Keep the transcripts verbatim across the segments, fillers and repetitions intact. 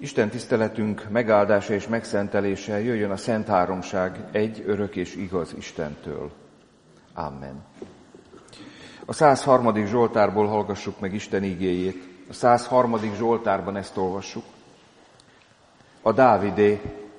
Isten tiszteletünk megáldása és megszentelése jöjjön a Szent Háromság egy örök és igaz Istentől. Amen. A száz harmadik Zsoltárból hallgassuk meg Isten igéjét. A száz harmadik Zsoltárban ezt olvassuk. A Dávidé.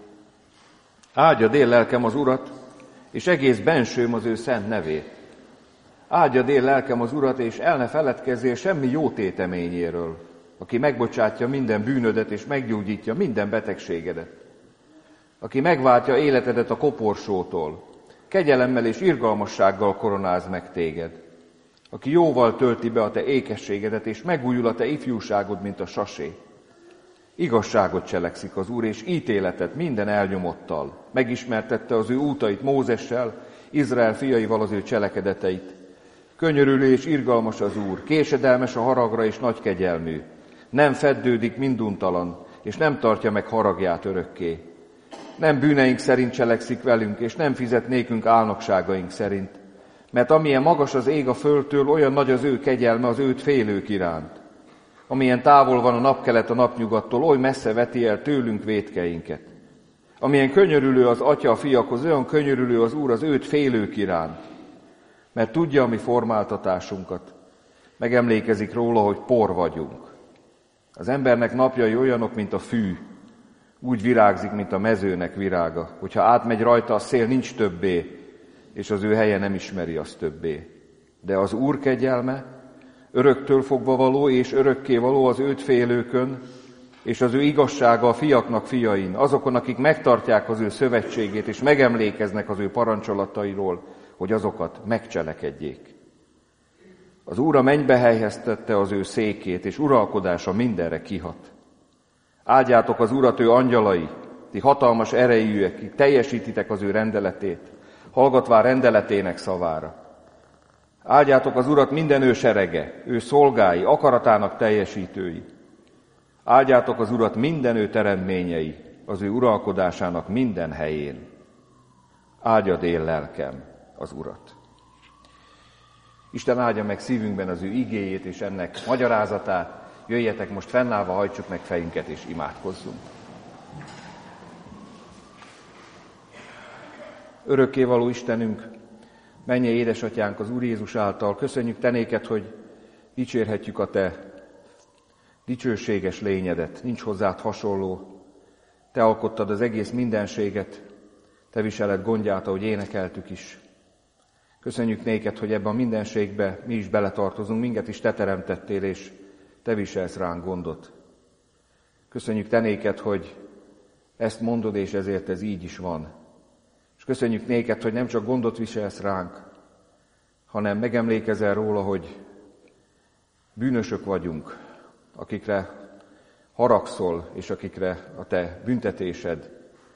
Áldjad én lelkem az Urat, és egész bensőm az ő szent nevét. Áldjad én lelkem az Urat, és el ne feledkezzél semmi jó téteményéről, aki megbocsátja minden bűnödet, és meggyógyítja minden betegségedet. Aki megváltja életedet a koporsótól, kegyelemmel és irgalmassággal koronáz meg téged. Aki jóval tölti be a te ékességedet, és megújul a te ifjúságod, mint a sasé. Igazságot cselekszik az Úr, és ítéletet minden elnyomottal. Megismertette az ő útait Mózessel, Izrael fiaival az ő cselekedeteit. Könyörülő és irgalmas az Úr, késedelmes a haragra és nagy kegyelmű. Nem feddődik minduntalan, és nem tartja meg haragját örökké. Nem bűneink szerint cselekszik velünk, és nem fizet nékünk álnokságaink szerint. Mert amilyen magas az ég a földtől, olyan nagy az ő kegyelme az őt félők iránt. Amilyen távol van a napkelet a napnyugattól, oly messze veti el tőlünk vétkeinket. Amilyen könyörülő az Atya a fiakhoz, olyan könyörülő az Úr az őt félők iránt. Mert tudja a mi formáltatásunkat, megemlékezik róla, hogy por vagyunk. Az embernek napjai olyanok, mint a fű, úgy virágzik, mint a mezőnek virága. Hogyha átmegy rajta a szél, nincs többé, és az ő helye nem ismeri azt többé. De az Úr kegyelme öröktől fogva való, és örökké való az őt félőkön, és az ő igazsága a fiaknak fiain, azokon, akik megtartják az ő szövetségét, és megemlékeznek az ő parancsolatairól, hogy azokat megcselekedjék. Az Úr a mennybe helyeztette az ő székét, és uralkodása mindenre kihat. Áldjátok az Urat, ő angyalai, ti hatalmas erejűek, ki teljesítitek az ő rendeletét, hallgatván rendeletének szavára. Áldjátok az Urat minden ő serege, ő szolgái, akaratának teljesítői. Áldjátok az Urat minden ő teremményei, az ő uralkodásának minden helyén. Áldjad én lelkem az Urat. Isten áldja meg szívünkben az ő igéjét és ennek magyarázatát. Jöjjetek most fennállva, hajtsuk meg fejünket és imádkozzunk. Örökkévaló Istenünk, mennyei édesatyánk az Úr Jézus által, köszönjük te néked, hogy dicsérhetjük a te dicsőséges lényedet, nincs hozzád hasonló. Te alkottad az egész mindenséget, te viseled gondját, ahogy énekeltük is. Köszönjük néked, hogy ebben a mindenségbe mi is beletartozunk, minket is te teremtettél, és te viselsz ránk gondot. Köszönjük te néked, hogy ezt mondod, és ezért ez így is van. És köszönjük néked, hogy nem csak gondot viselsz ránk, hanem megemlékezel róla, hogy bűnösök vagyunk, akikre haragszol, és akikre a te büntetésed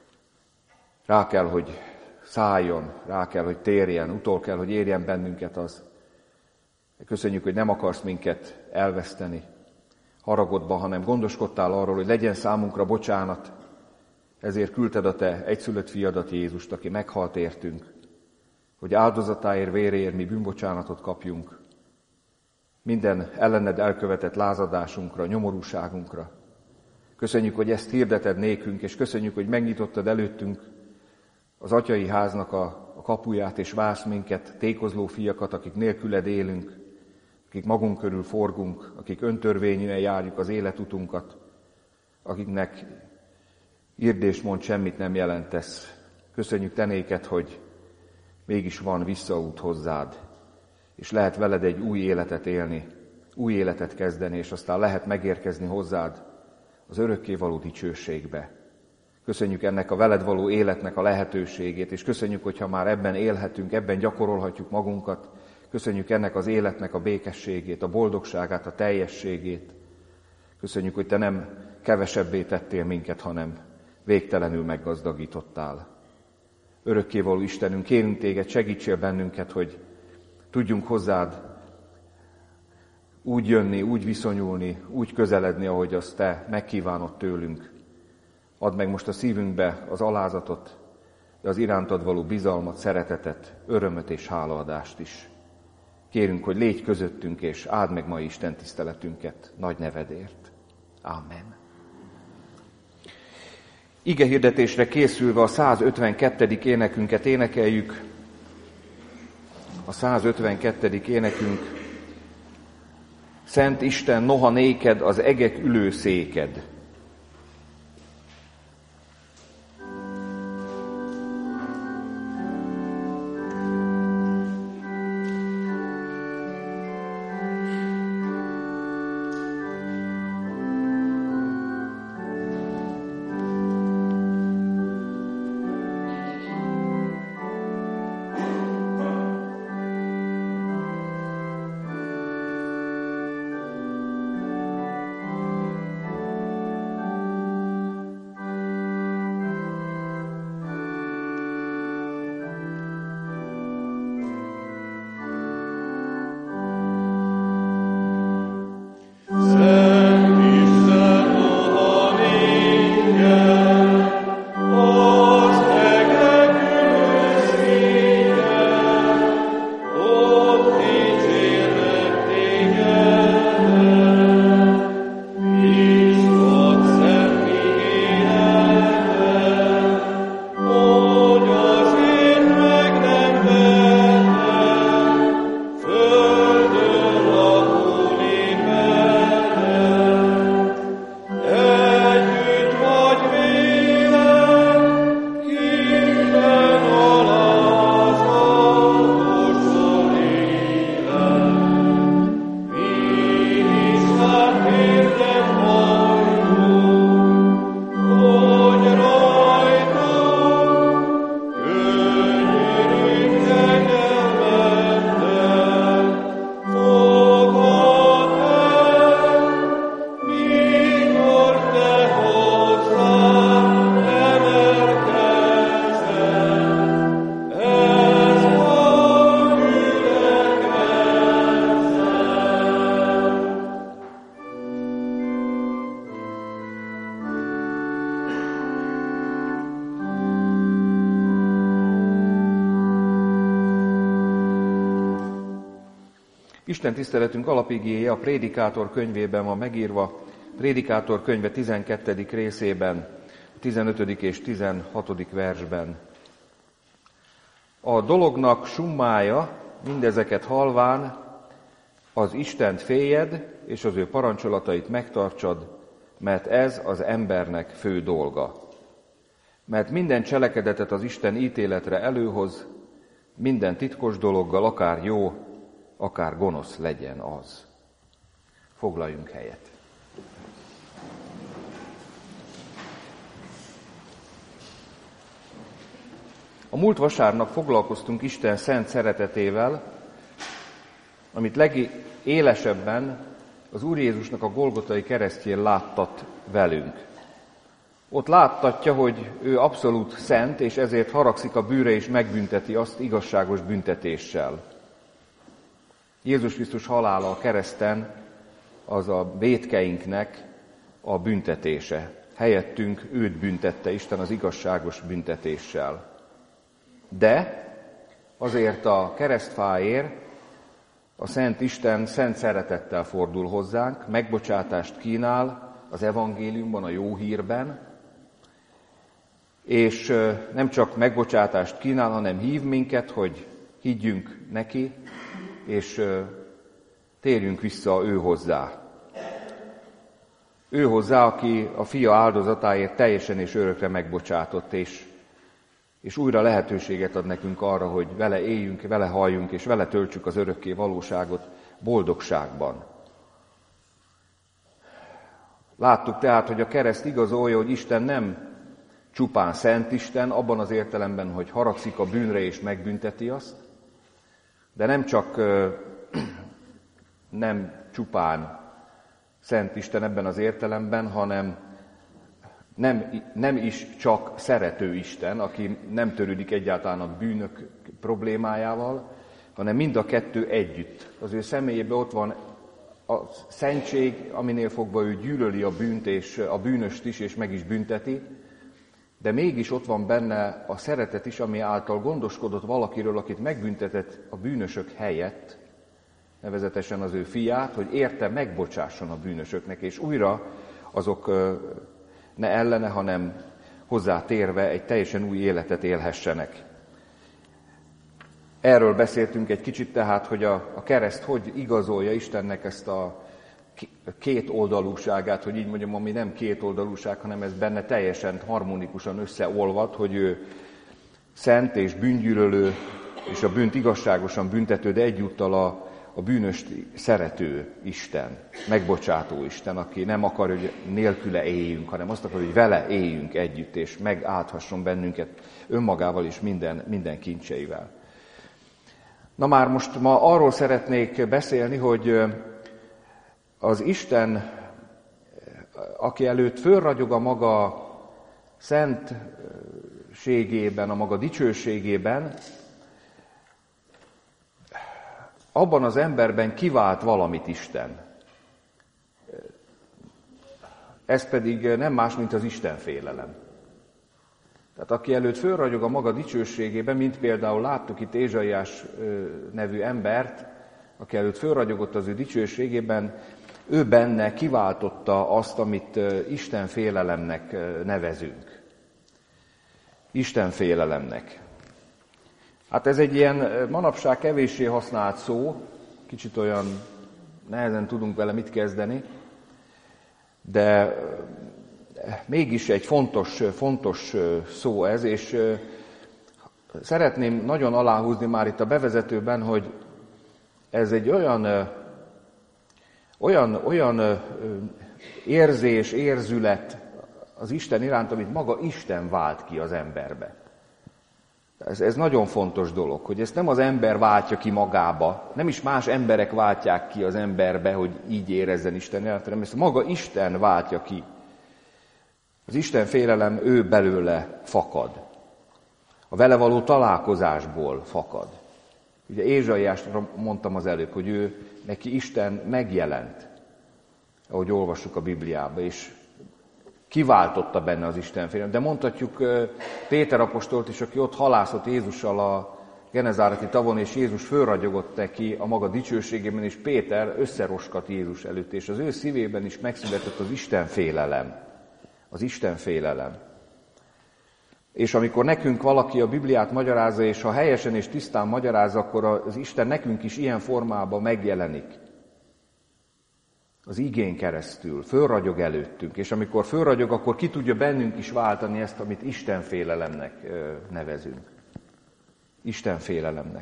rá kell, hogy szálljon, rá kell, hogy térjen, utol kell, hogy érjen bennünket az. Köszönjük, hogy nem akarsz minket elveszteni haragodba, hanem gondoskodtál arról, hogy legyen számunkra bocsánat. Ezért küldted a te egyszülött fiadat, Jézust, aki meghalt értünk, hogy áldozatáért, véréért mi bűnbocsánatot kapjunk. Minden ellened elkövetett lázadásunkra, nyomorúságunkra. Köszönjük, hogy ezt hirdeted nékünk, és köszönjük, hogy megnyitottad előttünk az atyai háznak a, a kapuját, és vársz minket, tékozló fiakat, akik nélküled élünk, akik magunk körül forgunk, akik öntörvényűen járjuk az életutunkat, akiknek írdésmond semmit nem jelentesz. Köszönjük te néked, hogy mégis van visszaút hozzád, és lehet veled egy új életet élni, új életet kezdeni, és aztán lehet megérkezni hozzád az örökkévaló dicsőségbe. Köszönjük ennek a veled való életnek a lehetőségét, és köszönjük, hogyha már ebben élhetünk, ebben gyakorolhatjuk magunkat. Köszönjük ennek az életnek a békességét, a boldogságát, a teljességét. Köszönjük, hogy te nem kevesebbé tettél minket, hanem végtelenül meggazdagítottál. Örökkévaló Istenünk, kérünk téged, segítsél bennünket, hogy tudjunk hozzád úgy jönni, úgy viszonyulni, úgy közeledni, ahogy azt te megkívánod tőlünk. Add meg most a szívünkbe az alázatot, de az irántad való bizalmat, szeretetet, örömöt és hálaadást is. Kérünk, hogy légy közöttünk, és áld meg mai Isten tiszteletünket nagy nevedért. Amen. Ige hirdetésre készülve a százötvenkettedik énekünket énekeljük. A százötvenkettedik énekünk: Szent Isten, noha néked az egek ülőszéked. Isten tiszteletünk alapigéje a Prédikátor könyvében van megírva, Prédikátor könyve tizenkettedik részében, tizenötödik és tizenhatodik versben. A dolognak summája, mindezeket halván, az Istent féljed, és az ő parancsolatait megtartsad, mert ez az embernek fő dolga. Mert minden cselekedetet az Isten ítéletre előhoz, minden titkos dologgal, akár jó, akár gonosz legyen az. Foglaljunk helyet. A múlt vasárnap foglalkoztunk Isten szent szeretetével, amit legélesebben az Úr Jézusnak a Golgotai keresztjén láttat velünk. Ott láttatja, hogy ő abszolút szent, és ezért haragszik a bűnre és megbünteti azt igazságos büntetéssel. Jézus Krisztus halála a kereszten az a vétkeinknek a büntetése. Helyettünk őt büntette Isten az igazságos büntetéssel. De azért a keresztfáért a Szent Isten szent szeretettel fordul hozzánk, megbocsátást kínál az evangéliumban, a jó hírben, és nem csak megbocsátást kínál, hanem hív minket, hogy higgyünk neki, és térjünk vissza ő hozzá. Ő hozzá, aki a fia áldozatáért teljesen és örökre megbocsátott, és, és újra lehetőséget ad nekünk arra, hogy vele éljünk, vele halljunk, és vele töltsük az örökké valóságot boldogságban. Láttuk tehát, hogy a kereszt igazolja, hogy Isten nem csupán szent Isten, abban az értelemben, hogy haragszik a bűnre és megbünteti azt, de nem csak nem csupán szent Isten ebben az értelemben, hanem nem, nem is csak szerető Isten, aki nem törődik egyáltalán a bűnök problémájával, hanem mind a kettő együtt. Az ő személyében ott van a szentség, aminél fogva ő gyűlöli a bűnt és a bűnöst is, és meg is bünteti, de mégis ott van benne a szeretet is, ami által gondoskodott valakiről, akit megbüntetett a bűnösök helyett, nevezetesen az ő fiát, hogy érte megbocsásson a bűnösöknek, és újra azok ne ellene, hanem hozzátérve egy teljesen új életet élhessenek. Erről beszéltünk egy kicsit tehát, hogy a, a kereszt hogy igazolja Istennek ezt a két oldalúságát, hogy így mondjam, ami nem két oldalúság, hanem ez benne teljesen harmonikusan összeolvad, hogy ő szent és bűngyűlölő, és a bűnt igazságosan büntető, de egyúttal a, a bűnöst szerető Isten, megbocsátó Isten, aki nem akar, hogy nélküle éljünk, hanem azt akar, hogy vele éljünk együtt, és megáldhasson bennünket önmagával és minden, minden kincseivel. Na már most ma arról szeretnék beszélni, hogy az Isten, aki előtt fölragyog a maga szentségében, a maga dicsőségében, abban az emberben kivált valamit Isten. Ez pedig nem más, mint az Istenfélelem. Tehát aki előtt fölragyog a maga dicsőségében, mint például láttuk itt Ézsaiás nevű embert, aki előtt fölragyogott az ő dicsőségében, ő benne kiváltotta azt, amit Istenfélelemnek nevezünk. Istenfélelemnek. Hát ez egy ilyen manapság kevéssé használt szó, kicsit olyan nehezen tudunk vele mit kezdeni, de mégis egy fontos, fontos szó ez, és szeretném nagyon aláhúzni már itt a bevezetőben, hogy ez egy olyan, olyan, olyan érzés, érzület az Isten iránt, amit maga Isten vált ki az emberbe. Ez, ez nagyon fontos dolog, hogy ezt nem az ember váltja ki magába, nem is más emberek váltják ki az emberbe, hogy így érezzen Isten iránt, hanem ezt maga Isten váltja ki. Az Isten félelem ő belőle fakad. A vele való találkozásból fakad. Ugye Ézsaiásra mondtam az előbb, hogy ő, neki Isten megjelent, ahogy olvassuk a Bibliába, és kiváltotta benne az Isten félelem. De mondhatjuk Péter apostolt is, aki ott halászott Jézussal a Genezáreti tavon, és Jézus fölragyogott neki a maga dicsőségében, és Péter összeroskat Jézus előtt, és az ő szívében is megszületett az Isten félelem. Az Isten félelem. És amikor nekünk valaki a Bibliát magyarázza, és ha helyesen és tisztán magyarázza, akkor az Isten nekünk is ilyen formában megjelenik. Az igén keresztül, fölragyog előttünk, és amikor fölragyog, akkor ki tudja bennünk is váltani ezt, amit Isten félelemnek nevezünk. Isten félelemnek.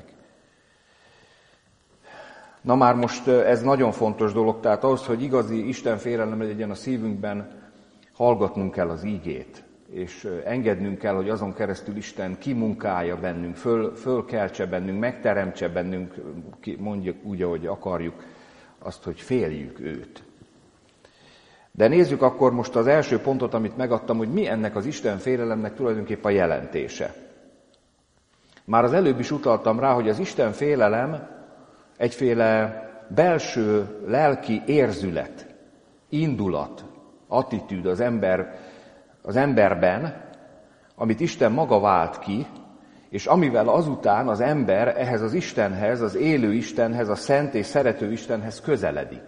Na már most ez nagyon fontos dolog, tehát ahhoz, hogy igazi Isten félelem legyen a szívünkben, hallgatnunk kell az ígét, és engednünk kell, hogy azon keresztül Isten kimunkálja bennünk, föl, fölkeltse bennünk, megteremtse bennünk, mondjuk úgy, ahogy akarjuk, azt, hogy féljük őt. De nézzük akkor most az első pontot, amit megadtam, hogy mi ennek az Isten félelemnek tulajdonképpen a jelentése. Már az előbb is utaltam rá, hogy az Isten félelem egyféle belső lelki érzület, indulat, attitűd az, ember, az emberben, amit Isten maga vált ki, és amivel azután az ember ehhez az Istenhez, az élő Istenhez, a szent és szerető Istenhez közeledik.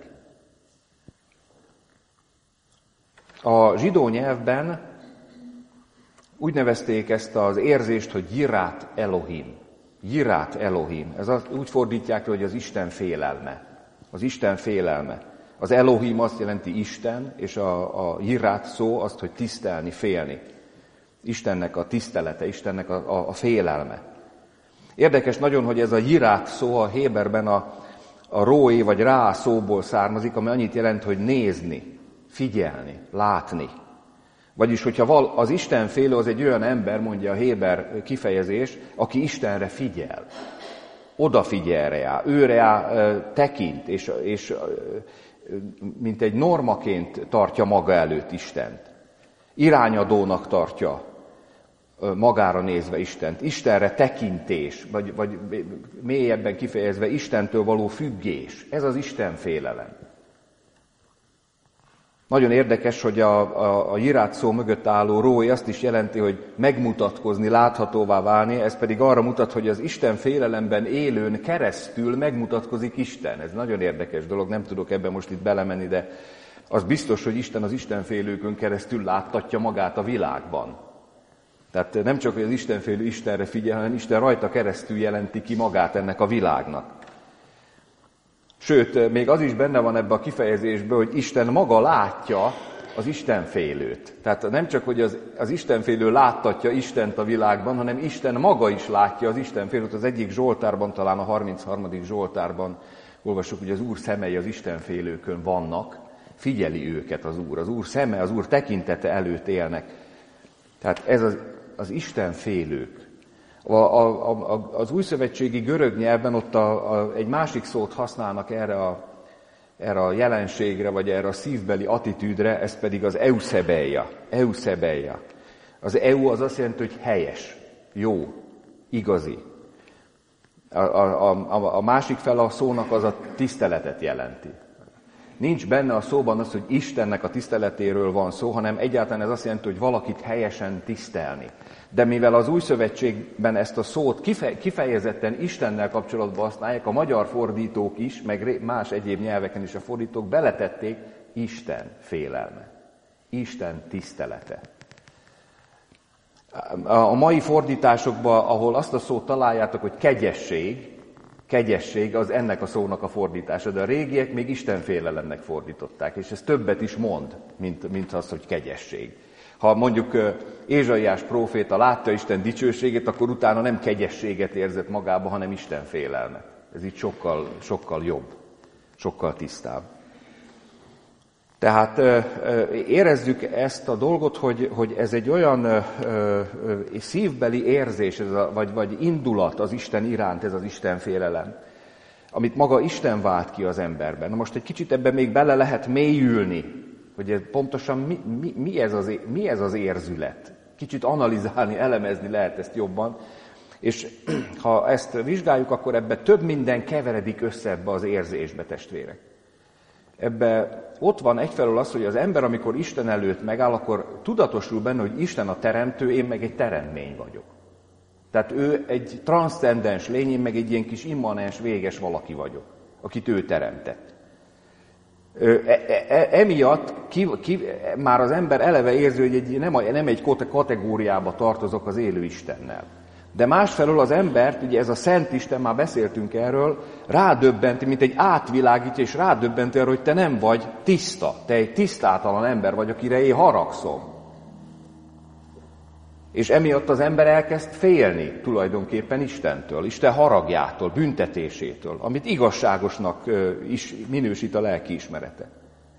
A zsidó nyelvben úgy nevezték ezt az érzést, hogy Jirát Elohim. Jirát Elohim. Ez az, úgy fordítják, hogy az Isten félelme. Az Isten félelme. Az Elohim azt jelenti Isten, és a, a Jirát szó azt, hogy tisztelni, félni. Istennek a tisztelete, Istennek a, a, a félelme. Érdekes nagyon, hogy ez a Jirát szó a héberben a, a róé vagy rá szóból származik, ami annyit jelent, hogy nézni, figyelni, látni. Vagyis, hogyha val, az Isten félő az egy olyan ember, mondja a héber kifejezés, aki Istenre figyel. Odafigyel rá, őre rá tekint, és, és mint egy normaként tartja maga előtt Istent. Irányadónak tartja magára nézve Istent. Istenre tekintés, vagy, vagy mélyebben kifejezve Istentől való függés. Ez az Isten félelem. Nagyon érdekes, hogy a, a, a jirát szó mögött álló rói azt is jelenti, hogy megmutatkozni, láthatóvá válni, ez pedig arra mutat, hogy az Isten félelemben élőn keresztül megmutatkozik Isten. Ez nagyon érdekes dolog, nem tudok ebben most itt belemenni, de az biztos, hogy Isten az istenfélőkön keresztül láttatja magát a világban. Tehát nem csak, hogy az istenfélő Istenre figyel, hanem Isten rajta keresztül jelenti ki magát ennek a világnak. Sőt, még az is benne van ebben a kifejezésben, hogy Isten maga látja az istenfélőt. Tehát nem csak, hogy az, az istenfélő láttatja Istent a világban, hanem Isten maga is látja az istenfélőt. Az egyik Zsoltárban, talán a harmincharmadik Zsoltárban olvassuk, hogy az Úr szemei az istenfélőkön vannak, figyeli őket az Úr. Az Úr szeme, az Úr tekintete előtt élnek. Tehát ez az, az istenfélők. A, a, a, az újszövetségi görög nyelvben ott a, a, egy másik szót használnak erre a, erre a jelenségre, vagy erre a szívbeli attitűdre, ez pedig az euszebeia. Euszebeia. Az eu az azt jelenti, hogy helyes, jó, igazi. A, a, a, a másik fele a szónak az a tiszteletet jelenti. Nincs benne a szóban az, hogy Istennek a tiszteletéről van szó, hanem egyáltalán ez azt jelenti, hogy valakit helyesen tisztelni. De mivel az új szövetségben ezt a szót kifejezetten Istennel kapcsolatban használják, a magyar fordítók is, meg más egyéb nyelveken is a fordítók beletették Isten félelme, Isten tisztelete. A mai fordításokban, ahol azt a szót találjátok, hogy kegyesség, kegyesség az ennek a szónak a fordítása, de a régiek még istenfélelemnek fordították, és ez többet is mond, mint, mint az, hogy kegyesség. Ha mondjuk Ézsaiás próféta látta Isten dicsőségét, akkor utána nem kegyességet érzett magába, hanem istenfélelmet. Ez így sokkal, sokkal jobb, sokkal tisztább. Tehát érezzük ezt a dolgot, hogy, hogy ez egy olyan szívbeli érzés, ez a, vagy, vagy indulat az Isten iránt, ez az istenfélelem, amit maga Isten vált ki az emberben. Na most egy kicsit ebben még bele lehet mélyülni, hogy ez pontosan mi, mi, mi, ez az, mi ez az érzület. Kicsit analizálni, elemezni lehet ezt jobban. És ha ezt vizsgáljuk, akkor ebbe több minden keveredik össze ebbe az érzésbe, testvérek. Ebbe ott van egyfelől az, hogy az ember, amikor Isten előtt megáll, akkor tudatosul benne, hogy Isten a teremtő, én meg egy teremtmény vagyok. Tehát ő egy transzcendens lény, én meg egy ilyen kis immanens, véges valaki vagyok, akit ő teremtett. E, e, emiatt ki, ki, már az ember eleve érzi, hogy egy, nem, nem egy kategóriába tartozok az élő Istennel. De másfelől az embert, ugye ez a Szent Isten, már beszéltünk erről, rádöbbenti, mint egy átvilágítja, és rádöbbenti arra, hogy te nem vagy tiszta, te egy tisztátalan ember vagy, akire én haragszom. És emiatt az ember elkezd félni tulajdonképpen Istentől, Isten haragjától, büntetésétől, amit igazságosnak is minősít a lelkiismerete.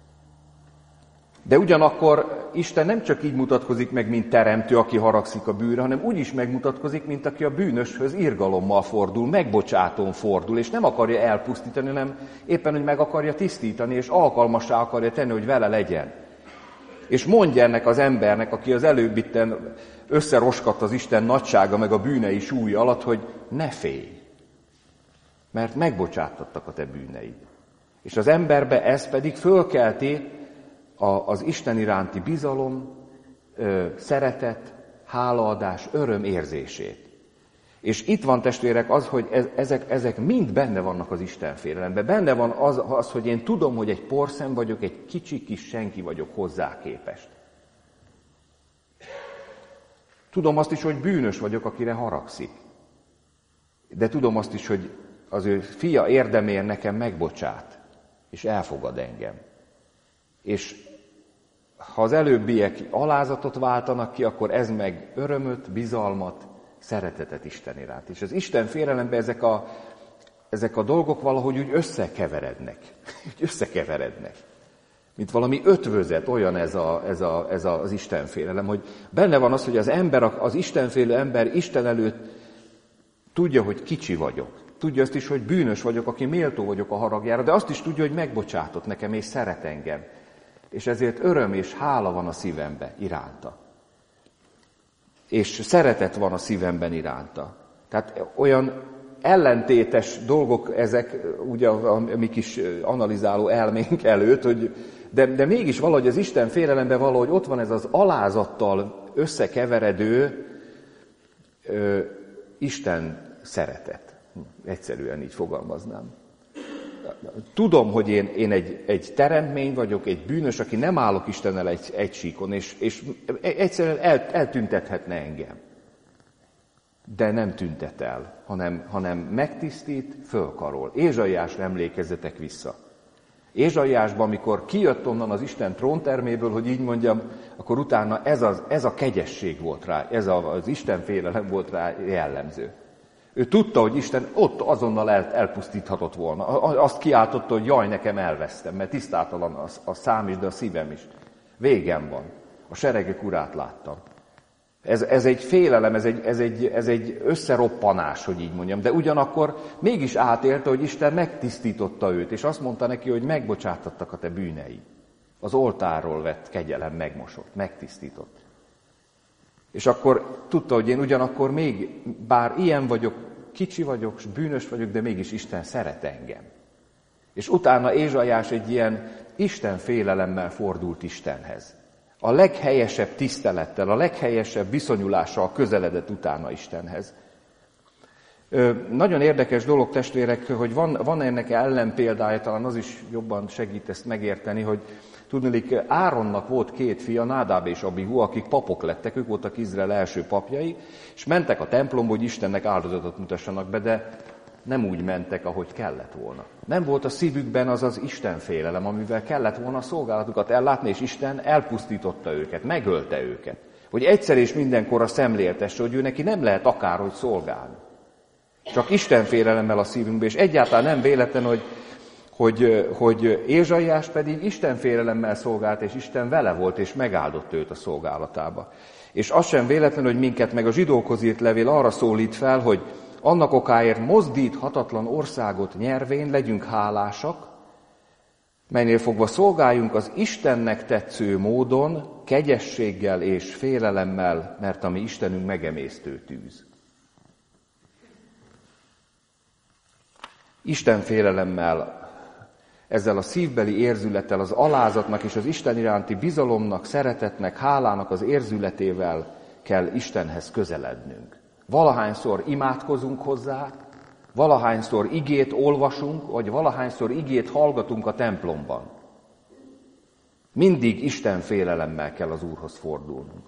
De ugyanakkor Isten nem csak így mutatkozik meg, mint teremtő, aki haragszik a bűnre, hanem úgy is megmutatkozik, mint aki a bűnöshöz irgalommal fordul, megbocsátón fordul, és nem akarja elpusztítani, hanem éppen, hogy meg akarja tisztítani, és alkalmassá akarja tenni, hogy vele legyen. És mondja ennek az embernek, aki az előbb itten összeroskadt az Isten nagysága, meg a bűnei súlya alatt, hogy ne félj, mert megbocsátattak a te bűneid. És az emberbe ez pedig fölkelti az Isten iránti bizalom, szeretet, hálaadás, öröm érzését. És itt van, testvérek, az, hogy ezek, ezek mind benne vannak az Istenfélelemben. Benne van az, az, hogy én tudom, hogy egy porszem vagyok, egy kicsi kis senki vagyok hozzá képest. Tudom azt is, hogy bűnös vagyok, akire haragszik. De tudom azt is, hogy az ő fia érdemért nekem megbocsát, és elfogad engem. És ha az előbbiek alázatot váltanak ki, akkor ez meg örömöt, bizalmat, szeretetet Isten iránt. És az Isten félelemben ezek a, ezek a dolgok valahogy úgy összekeverednek. Úgy összekeverednek. Mint valami ötvözet, olyan ez, a, ez, a, ez a, az Isten félelem, hogy benne van az, hogy az ember, az istenfélő ember Isten előtt tudja, hogy kicsi vagyok. Tudja azt is, hogy bűnös vagyok, aki méltó vagyok a haragjára, de azt is tudja, hogy megbocsátott nekem és szeret engem. És ezért öröm és hála van a szívemben iránta. És szeretet van a szívemben iránta. Tehát olyan ellentétes dolgok ezek, ugye a, a mi kis analizáló elménk előtt, hogy de, de mégis valahogy az Isten félelemben valahogy ott van ez az alázattal összekeveredő ö, Isten szeretet. Egyszerűen így fogalmaznám. tudom, hogy én, én egy, egy teremtmény vagyok, egy bűnös, aki nem állok Istennel egy, egy síkon, és, és egyszerűen el, eltüntethetne engem. De nem tüntet el, hanem, hanem megtisztít, fölkarol. Ézsaiásra emlékezzetek vissza. Ézsaiásban, amikor kijött onnan az Isten trónterméből, hogy így mondjam, akkor utána ez, az, ez a kegyesség volt rá, ez a, az Isten félelem volt rá jellemző. Ő tudta, hogy Isten ott azonnal el, elpusztíthatott volna. Azt kiáltotta, hogy jaj, nekem elvesztem, mert tisztátalan a, a szám is, de a szívem is. Végem van. A seregek urát láttam. Ez, ez egy félelem, ez egy, ez, egy, ez egy összeroppanás, hogy így mondjam, de ugyanakkor mégis átélte, hogy Isten megtisztította őt, és azt mondta neki, hogy megbocsátattak a te bűnei. Az oltárról vett kegyelem megmosott, megtisztított. És akkor tudta, hogy én ugyanakkor még, bár ilyen vagyok, kicsi vagyok, bűnös vagyok, de mégis Isten szeret engem. És utána Ézsaiás egy ilyen Isten félelemmel fordult Istenhez. A leghelyesebb tisztelettel, a leghelyesebb viszonyulással közeledett utána Istenhez. Ö, nagyon érdekes dolog, testvérek, hogy van, van ennek ellenpéldája, talán az is jobban segít ezt megérteni, hogy tudniillik, Áronnak volt két fia, Nádáb és Abihu, akik papok lettek, ők voltak Izrael első papjai, és mentek a templomba, hogy Istennek áldozatot mutassanak be, de nem úgy mentek, ahogy kellett volna. Nem volt a szívükben az az Isten félelem, amivel kellett volna a szolgálatukat ellátni, és Isten elpusztította őket, megölte őket. Hogy egyszer és mindenkorra szemléltesse, hogy ő neki nem lehet akárhogy szolgálni. Csak Isten félelemmel a szívünkbe, és egyáltalán nem véletlen, hogy, hogy, hogy Ézsaiás pedig Isten félelemmel szolgált, és Isten vele volt, és megáldott őt a szolgálatába. És az sem véletlen, hogy minket meg a zsidókhoz írt levél arra szólít fel, hogy annak okáért mozdíthatatlan országot nyervén legyünk hálásak, melynél fogva szolgáljunk az Istennek tetsző módon, kegyességgel és félelemmel, mert a mi Istenünk megemésztő tűz. Isten félelemmel, ezzel a szívbeli érzülettel, az alázatnak és az Isten iránti bizalomnak, szeretetnek, hálának az érzületével kell Istenhez közelednünk. Valahányszor imádkozunk hozzá, valahányszor igét olvasunk, vagy valahányszor igét hallgatunk a templomban. Mindig Isten félelemmel kell az Úrhoz fordulnunk.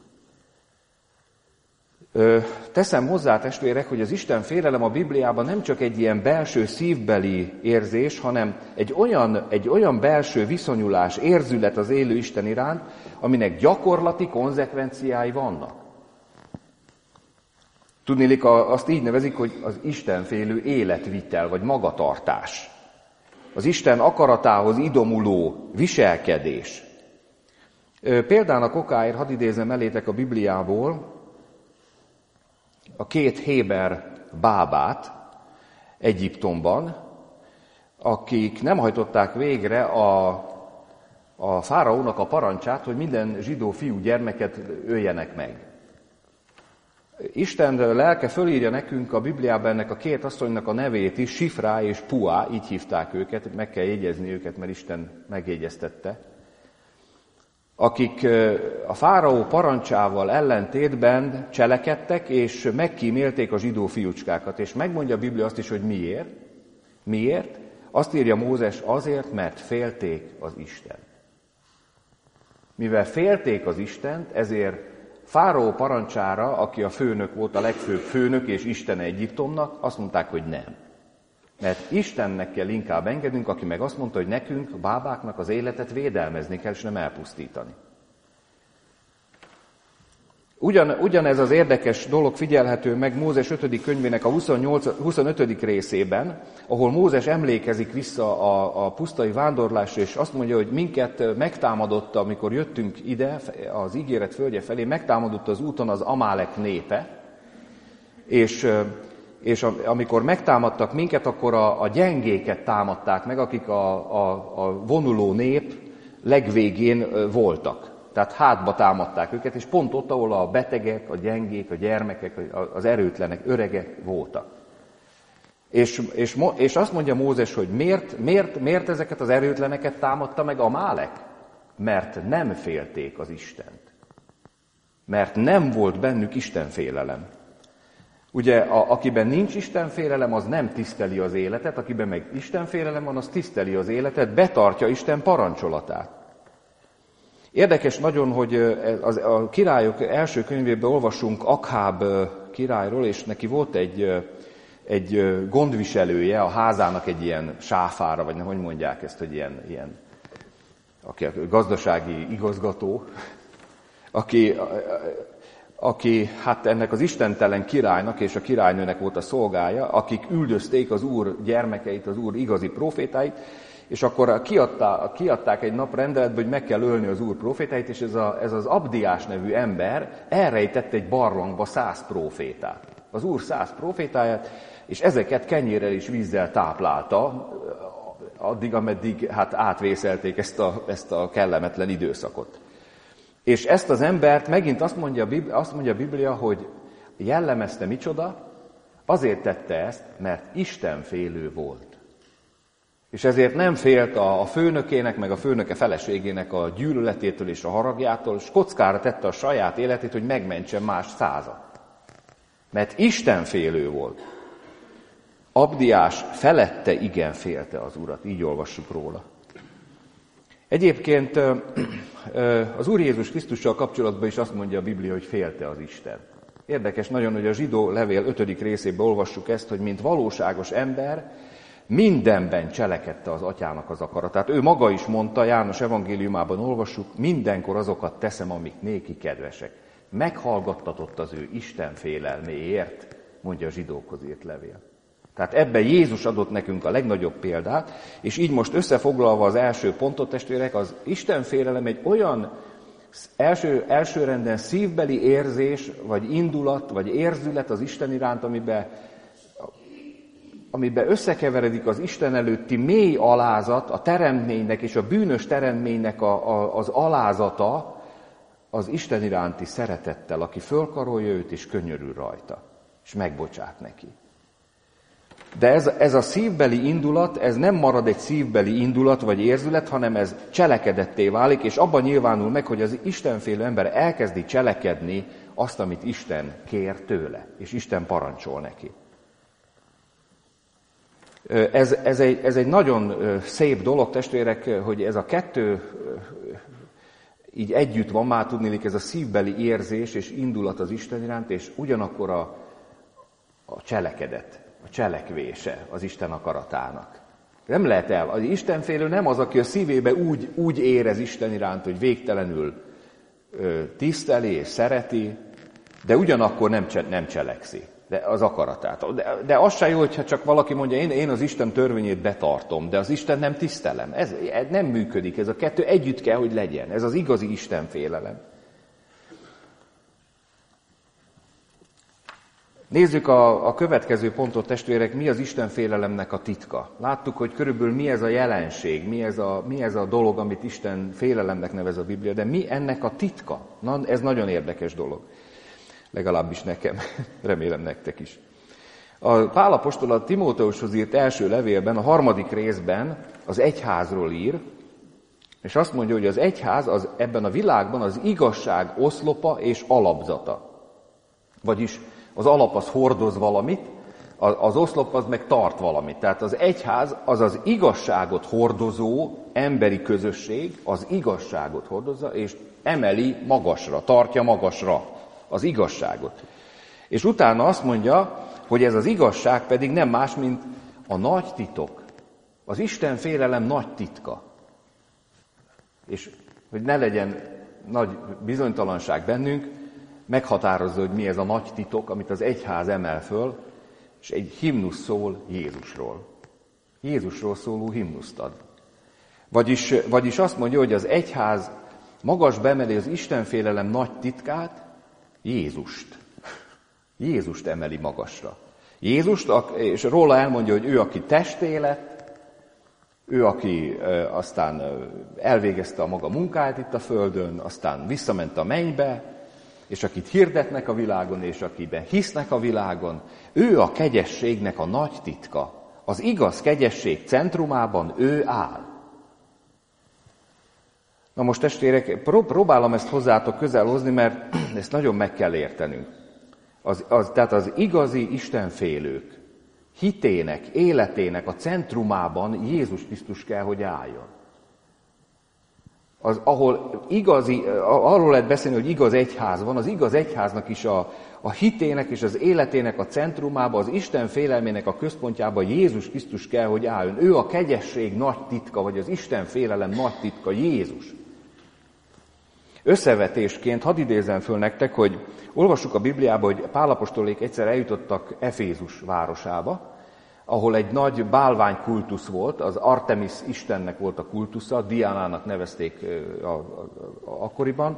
Ö, teszem hozzá, testvérek, hogy az Isten félelem a Bibliában nem csak egy ilyen belső szívbeli érzés, hanem egy olyan, egy olyan belső viszonyulás, érzület az élő Isten iránt, aminek gyakorlati konzekvenciái vannak. Tudniillik, azt így nevezik, hogy az istenfélő életvitel, vagy magatartás. Az Isten akaratához idomuló viselkedés. Példának okáért hadd idézem elétek a Bibliából a két héber bábát Egyiptomban, akik nem hajtották végre a, a fáraónak a parancsát, hogy minden zsidó fiú gyermeket öljenek meg. Isten lelke fölírja nekünk a Bibliában ennek a két asszonynak a nevét is, Sifrá és Puá, így hívták őket, meg kell jegyezni őket, mert Isten megjegyeztette, akik a fáraó parancsával ellentétben cselekedtek, és megkímélték a zsidó fiúcskákat. És megmondja a Biblia azt is, hogy miért. Miért? Azt írja Mózes, azért, mert félték az Istent. Mivel félték az Istent, ezért fáraó parancsára, aki a főnök volt, a legfőbb főnök és Isten Egyiptomnak, azt mondták, hogy nem. Mert Istennek kell inkább engednünk, aki meg azt mondta, hogy nekünk, a bábáknak az életet védelmezni kell, és nem elpusztítani. Ugyan, ugyanez az érdekes dolog figyelhető meg Mózes ötödik könyvének a huszonötödik részében, ahol Mózes emlékezik vissza a, a pusztai vándorlásra, és azt mondja, hogy minket megtámadott, amikor jöttünk ide, az ígéret földje felé, megtámadott az úton az Amálek népe, és, és amikor megtámadtak minket, akkor a, a gyengéket támadták meg, akik a, a, a vonuló nép legvégén voltak. Tehát hátba támadták őket, és pont ott, ahol a betegek, a gyengék, a gyermekek, az erőtlenek, öregek voltak. És, és, és azt mondja Mózes, hogy miért, miért, miért ezeket az erőtleneket támadta meg Amálek? Mert nem félték az Istent. Mert nem volt bennük Isten félelem. Ugye, a, akiben nincs istenfélelem, az nem tiszteli az életet, akiben meg istenfélelem van, az tiszteli az életet, betartja Isten parancsolatát. Érdekes nagyon, hogy az, a királyok első könyvében olvasunk Akháb királyról, és neki volt egy, egy gondviselője, a házának egy ilyen sáfára, vagy nem, hogy mondják ezt, hogy ilyen, ilyen aki a gazdasági igazgató, aki... aki hát ennek az istentelen királynak és a királynőnek volt a szolgája, akik üldözték az Úr gyermekeit, az Úr igazi profétáit, és akkor kiadta, kiadták egy nap rendeletbe, hogy meg kell ölni az Úr profétáit, és ez, a, ez az Abdiás nevű ember elrejtett egy barlangba száz profétát. Az Úr száz profétáját, és ezeket kenyérrel és vízzel táplálta, addig, ameddig hát átvészelték ezt a, ezt a kellemetlen időszakot. És ezt az embert megint azt mondja, azt mondja a Biblia, hogy jellemezte micsoda, azért tette ezt, mert istenfélő volt. És ezért nem félt a főnökének, meg a főnöke feleségének a gyűlöletétől és a haragjától, és kockára tette a saját életét, hogy megmentsen más százat. Mert istenfélő volt. Abdiás felette igen félte az Urat, így olvassuk róla. Egyébként az Úr Jézus Krisztussal kapcsolatban is azt mondja a Biblia, hogy félte az Isten. Érdekes nagyon, hogy a zsidó levél ötödik részében olvassuk ezt, hogy mint valóságos ember mindenben cselekedte az atyának az akaratát. Ő maga is mondta, János evangéliumában olvassuk, mindenkor azokat teszem, amik néki kedvesek. Meghallgattatott az ő Isten félelméért, mondja a zsidókhoz írt levél. Tehát ebben Jézus adott nekünk a legnagyobb példát, és így most összefoglalva az első pontot, testvérek, az istenfélelem egy olyan első, elsőrenden szívbeli érzés, vagy indulat, vagy érzület az Isten iránt, amiben, amiben összekeveredik az Isten előtti mély alázat, a teremtménynek és a bűnös teremtménynek a, a, az alázata az Isten iránti szeretettel, aki fölkarolja őt és könyörül rajta, és megbocsát neki. De ez, ez a szívbeli indulat, ez nem marad egy szívbeli indulat vagy érzület, hanem ez cselekedetté válik, és abban nyilvánul meg, hogy az istenfélő ember elkezdi cselekedni azt, amit Isten kér tőle, és Isten parancsol neki. Ez, ez, egy, ez egy nagyon szép dolog, testvérek, hogy ez a kettő így együtt van, már tudnélik, ez a szívbeli érzés és indulat az Isten iránt, és ugyanakkor a, a cselekedet. A cselekvése az Isten akaratának. Nem lehet el. Az istenfélő nem az, aki a szívébe úgy, úgy érez Isten iránt, hogy végtelenül ö, tiszteli és szereti, de ugyanakkor nem, nem cselekszi de az akaratát. De, de az se jó, hogyha csak valaki mondja, én, én az Isten törvényét betartom, de az Isten nem tisztelem. Ez, ez nem működik, ez a kettő együtt kell, hogy legyen. Ez az igazi istenfélelem. Nézzük a, a következő pontot, testvérek, mi az istenfélelemnek a titka. Láttuk, hogy körülbelül mi ez a jelenség, mi ez a, mi ez a dolog, amit Isten félelemnek nevez a Biblia, de mi ennek a titka? Na, ez nagyon érdekes dolog. Legalábbis nekem, remélem nektek is. A Pál apostol a Timóteushoz írt első levélben, a harmadik részben az egyházról ír, és azt mondja, hogy az egyház az ebben a világban az igazság oszlopa és alapzata. Vagyis az alap az hordoz valamit, az oszlop az meg tart valamit. Tehát az egyház az az igazságot hordozó emberi közösség, az igazságot hordozza, és emeli magasra, tartja magasra az igazságot. És utána azt mondja, hogy ez az igazság pedig nem más, mint a nagy titok. Az Isten félelem nagy titka. És hogy ne legyen nagy bizonytalanság bennünk, meghatározza, hogy mi ez a nagy titok, amit az egyház emel föl, és egy himnusz szól Jézusról. Jézusról szóló himnuszt ad. Vagyis, vagyis azt mondja, hogy az egyház magasba emeli az istenfélelem nagy titkát, Jézust. Jézust emeli magasra. Jézust, és róla elmondja, hogy ő, aki testé lett, ő, aki aztán elvégezte a maga munkáját itt a földön, aztán visszament a mennybe, és akit hirdetnek a világon, és akiben hisznek a világon, ő a kegyességnek a nagy titka. Az igaz kegyesség centrumában ő áll. Na most testvérek, próbálom ezt hozzátok közel hozni, mert ezt nagyon meg kell értenünk. Az, az, tehát az igazi istenfélők hitének, életének a centrumában Jézus Krisztus kell, hogy álljon. Az, ahol igazi, arról lehet beszélni, hogy igaz egyház van, az igaz egyháznak is a, a hitének és az életének a centrumában, az Isten félelmének a központjában Jézus Krisztus kell, hogy álljon. Ő a kegyesség nagy titka, vagy az Isten félelem nagy titka, Jézus. Összevetésként hadd idézem föl nektek, hogy olvassuk a Bibliában, hogy Pál apostolék egyszer eljutottak Efézus városába, ahol egy nagy bálványkultusz volt, az Artemis istennek volt a kultusza, Diánának nevezték a, a, a, akkoriban,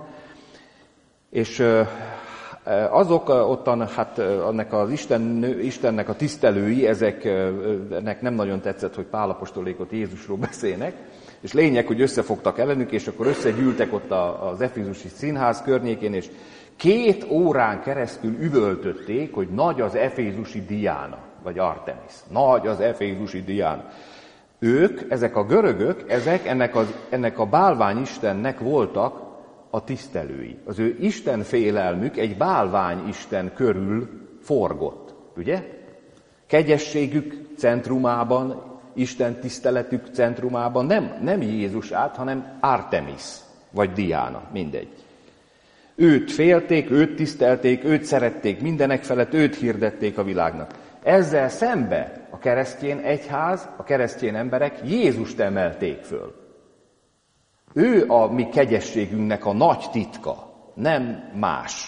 és azok ottan, hát annak az Isten, Istennek a tisztelői, ezeknek nem nagyon tetszett, hogy Pál apostolékot Jézusról beszélnek, és lényeg, hogy összefogtak ellenük, és akkor összegyűltek ott az efézusi színház környékén, és két órán keresztül üvöltötték, hogy nagy az efézusi Diána, vagy Artemis. Nagy az efézusi Diána. Ők, ezek a görögök, ezek ennek, az, ennek a bálványistennek voltak a tisztelői. Az ő istenfélelmük egy bálványisten körül forgott, ugye? Kegyességük centrumában, Isten tiszteletük centrumában nem, nem Jézus állt, hanem Artemis, vagy Diána, mindegy. Őt félték, őt tisztelték, őt szerették mindenek felett, őt hirdették a világnak. Ezzel szembe a keresztény egyház, a keresztény emberek Jézust emelték föl. Ő a mi kegyességünknek a nagy titka, nem más.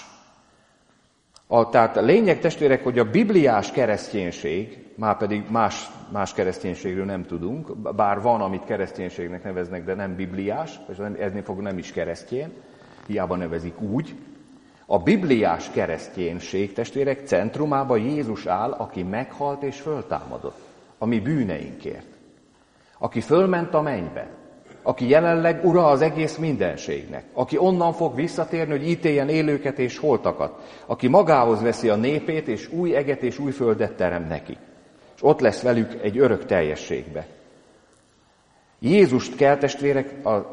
A, tehát a lényeg, testvérek, hogy a bibliás kereszténység, már pedig más, más kereszténységről nem tudunk, bár van, amit kereszténységnek neveznek, de nem bibliás, és eznél fog nem is keresztény, hiába nevezik úgy. A bibliás kereszténység, testvérek, centrumában Jézus áll, aki meghalt és föltámadott a mi bűneinkért. Aki fölment a mennybe, aki jelenleg ura az egész mindenségnek, aki onnan fog visszatérni, hogy ítéljen élőket és holtakat, aki magához veszi a népét, és új eget és új földet terem neki. És ott lesz velük egy örök teljességbe. Jézust kell, testvérek, a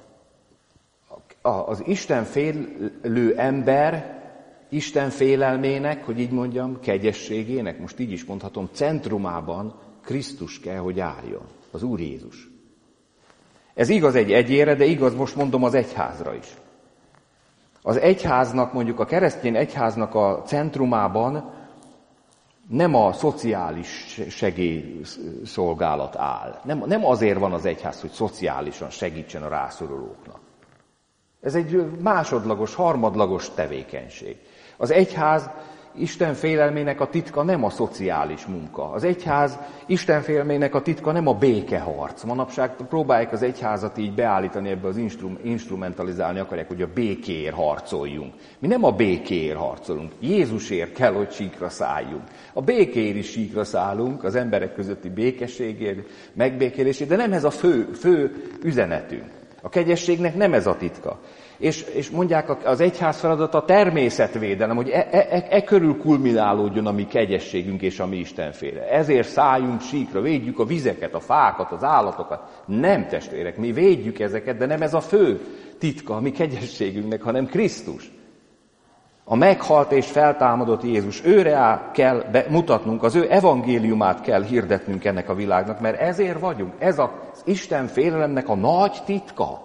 az Isten félő ember, Isten félelmének, hogy így mondjam, kegyességének, most így is mondhatom, centrumában Krisztus kell, hogy álljon, az Úr Jézus. Ez igaz egy egyére, de igaz most mondom az egyházra is. Az egyháznak, mondjuk a keresztény egyháznak a centrumában nem a szociális segélyszolgálat áll. Nem, nem azért van az egyház, hogy szociálisan segítsen a rászorulóknak. Ez egy másodlagos, harmadlagos tevékenység. Az egyház Isten félelmének a titka nem a szociális munka. Az egyház Isten félelmének a titka nem a békeharc. Manapság próbálják az egyházat így beállítani, ebbe az instrum, instrumentalizálni akarják, hogy a békéért harcoljunk. Mi nem a békéért harcolunk. Jézusért kell, hogy síkra szálljunk. A békéért is síkra szállunk, az emberek közötti békességért, megbékélésért, de nem ez a fő, fő üzenetünk. A kegyességnek nem ez a titka. És, és mondják, az egyház feladata a természetvédelem, hogy e, e, e körül kulminálódjon a mi kegyességünk és a mi Istenféle. Ezért szálljunk síkra, védjük a vizeket, a fákat, az állatokat. Nem, testvérek, mi védjük ezeket, de nem ez a fő titka a mi kegyességünknek, hanem Krisztus. A meghalt és feltámadott Jézus, őre kell mutatnunk, az ő evangéliumát kell hirdetnünk ennek a világnak, mert ezért vagyunk. Ez az Isten félelemnek a nagy titka.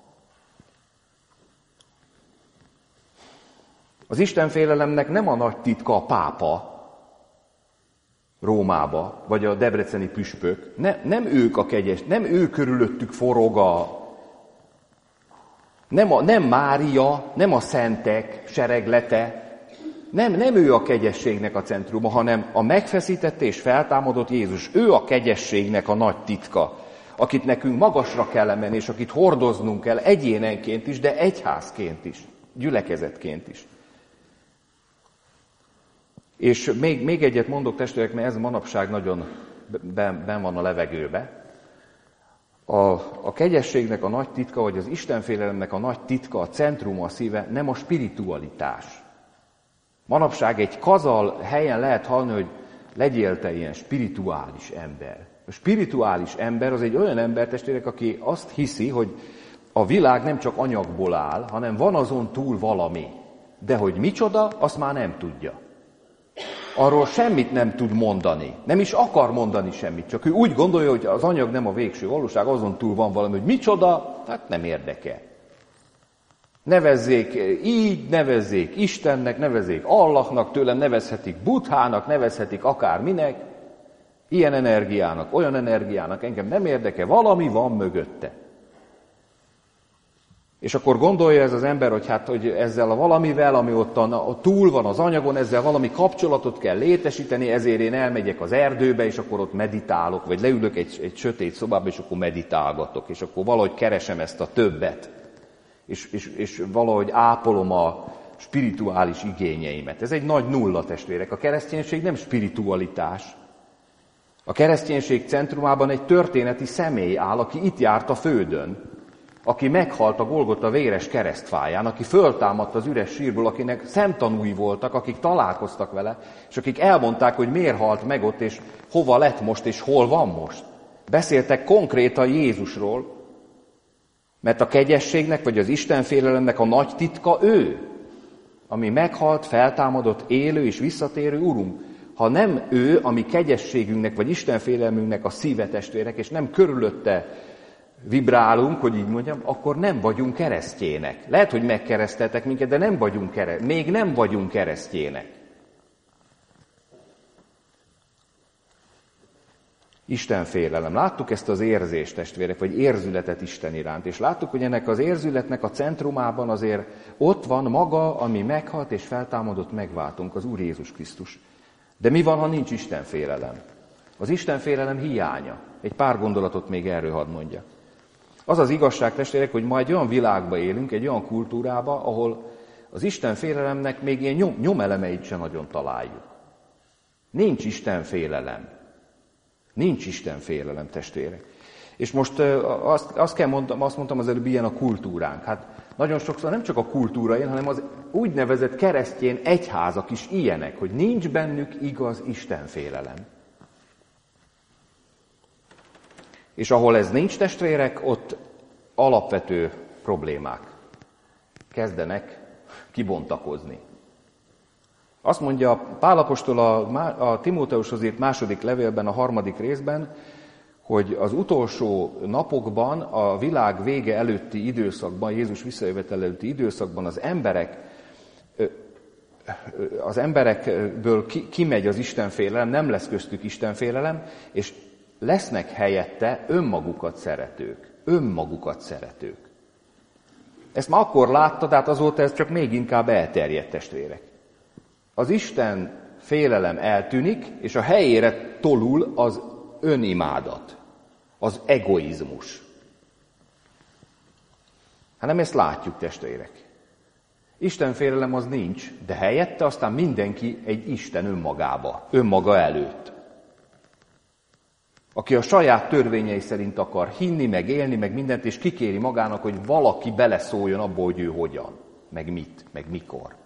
Az Isten félelemnek nem a nagy titka a pápa Rómába, vagy a debreceni püspök. Ne, nem ők a kegyes, nem ő körülöttük forog a... Nem, a, nem Mária, nem a szentek sereglete, nem, nem ő a kegyességnek a centruma, hanem a megfeszített és feltámadott Jézus. Ő a kegyességnek a nagy titka, akit nekünk magasra kell emelni, és akit hordoznunk kell egyénenként is, de egyházként is, gyülekezetként is. És még, még egyet mondok, testvérek, mert ez manapság nagyon ben, ben van a levegőbe. A, a kegyességnek a nagy titka, vagy az istenfélelemnek a nagy titka, a centrum, a szíve, nem a spiritualitás. Manapság egy kazal helyen lehet hallani, hogy legyél te ilyen spirituális ember. A spirituális ember az egy olyan ember, testvérek, aki azt hiszi, hogy a világ nem csak anyagból áll, hanem van azon túl valami. De hogy micsoda, azt már nem tudja. arról semmit nem tud mondani. Nem is akar mondani semmit, csak ő úgy gondolja, hogy az anyag nem a végső valóság, azon túl van valami, hogy micsoda, hát nem érdekel. Nevezzék így, nevezzék Istennek, nevezzék Allahnak, tőlem nevezhetik Buddhának, nevezhetik akárminek, ilyen energiának, olyan energiának, engem nem érdekel, valami van mögötte. És akkor gondolja ez az ember, hogy hát, hogy ezzel a valamivel, ami ott a, a túl van az anyagon, ezzel valami kapcsolatot kell létesíteni, ezért én elmegyek az erdőbe, és akkor ott meditálok, vagy leülök egy, egy sötét szobába, és akkor meditálgatok, és akkor valahogy keresem ezt a többet, és, és, és valahogy ápolom a spirituális igényeimet. Ez egy nagy nulla, testvérek. A kereszténység nem spiritualitás. A kereszténység centrumában egy történeti személy áll, aki itt járt a földön, aki meghalt a Golgota véres keresztfáján, aki föltámadt az üres sírból, akinek szemtanúi voltak, akik találkoztak vele, és akik elmondták, hogy miért halt meg ott, és hova lett most, és hol van most. Beszéltek konkrétan Jézusról, mert a kegyességnek, vagy az istenfélelemnek a nagy titka ő, ami meghalt, feltámadott, élő és visszatérő Urunk. Ha nem ő, ami kegyességünknek, vagy istenfélelmünknek a szíve, testvérek, és nem körülötte vibrálunk, hogy így mondjam, akkor nem vagyunk keresztjének. Lehet, hogy megkereszteltek minket, de nem vagyunk kere... még nem vagyunk keresztjének. Istenfélelem. Láttuk ezt az érzést, testvérek, vagy érzületet Isten iránt, és láttuk, hogy ennek az érzületnek a centrumában azért ott van maga, ami meghalt és feltámadott, megváltunk, az Úr Jézus Krisztus. De mi van, ha nincs Istenfélelem? Az Istenfélelem hiánya. Egy pár gondolatot még erről hadd mondjak. Az az igazság, testvérek, hogy ma egy olyan világban élünk, egy olyan kultúrába, ahol az Istenfélelemnek még ilyen nyom, nyomelemeit sem nagyon találjuk. Nincs Istenfélelem. Nincs Istenfélelem, testvérek. És most azt, azt kell mondtam, azt mondtam az előbb, ilyen a kultúránk. Hát nagyon sokszor nem csak a kultúra ilyen, hanem az úgynevezett keresztény egyházak is ilyenek, hogy nincs bennük igaz Istenfélelem. És ahol ez nincs, testvérek, ott alapvető problémák kezdenek kibontakozni. Azt mondja Pál apostol a, a Timóteushoz írt második levélben, a harmadik részben, hogy az utolsó napokban, a világ vége előtti időszakban, Jézus visszajövetel előtti időszakban az emberek, az emberekből kimegy az Istenfélelem, nem lesz köztük Istenfélelem, és lesznek helyette önmagukat szeretők. Önmagukat szeretők. Ezt már akkor látta, tehát azóta ez csak még inkább elterjedt, testvérek. Az Isten félelem eltűnik, és a helyére tolul az önimádat, az egoizmus. Hát nem ezt látjuk, testvérek. Isten félelem az nincs, de helyette aztán mindenki egy Isten önmagába, önmaga előtt. Aki a saját törvényei szerint akar hinni, meg élni, meg mindent, és kikéri magának, hogy valaki beleszóljon abba, hogy ő hogyan, meg mit, meg mikor.